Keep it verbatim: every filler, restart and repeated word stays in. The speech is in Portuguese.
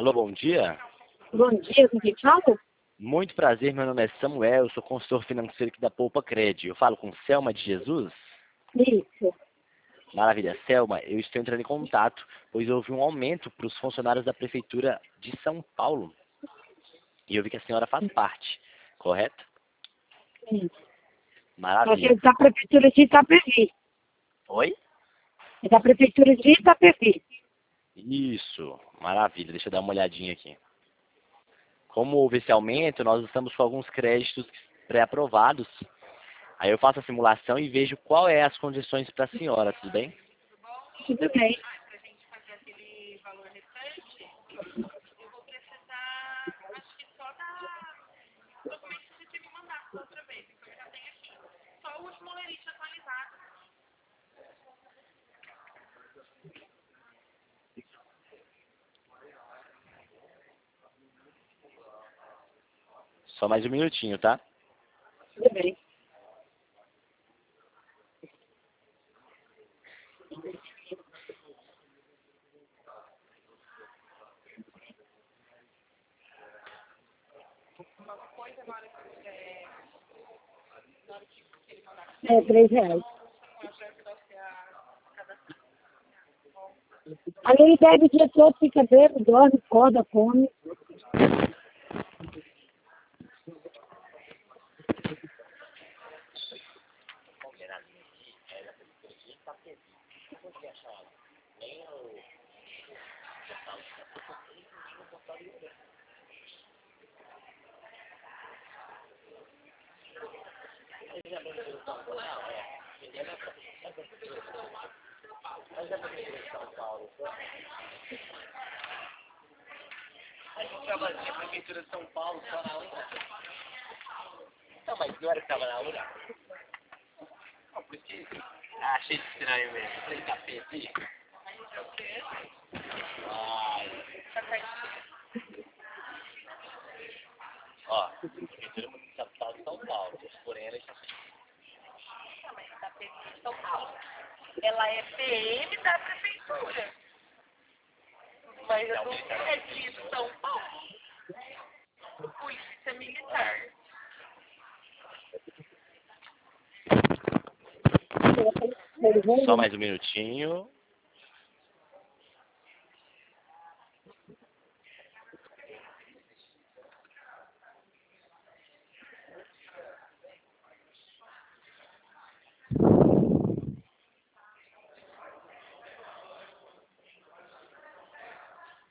Alô, bom dia. Bom dia, com quem fala? Muito prazer, meu nome é Samuel, eu sou consultor financeiro aqui da Poupa Cred. Eu falo com Selma de Jesus? Isso. Maravilha. Selma, eu estou entrando em contato, pois houve um aumento para os funcionários da Prefeitura de São Paulo. E eu vi que a senhora faz parte, correto? Sim. Nós Maravilha. somos da Prefeitura de Itapevi. Oi? É da Prefeitura de Itapevi. Isso, maravilha. Deixa eu dar uma olhadinha aqui. Como houve esse aumento, nós estamos com alguns créditos pré-aprovados. Aí eu faço a simulação e vejo qual é as condições para a senhora, tudo bem? Tudo bem. Só mais um minutinho, tá? Tudo bem. É, três reais. Ali ele bebe o dia todo, fica bêbado, dorme, acorda, come. A gente trabalha na Prefeitura de São Paulo, só na outra. Não, mas não era que estava na outra? Não, por isso que... Ah, achei estranho mesmo. Falei, tapete. Ai. Ó, Prefeitura Municipal de São Paulo. Porém, ela está... Ela é P M da prefeitura, mas eu não é de São Paulo. Polícia Militar. Só mais um minutinho.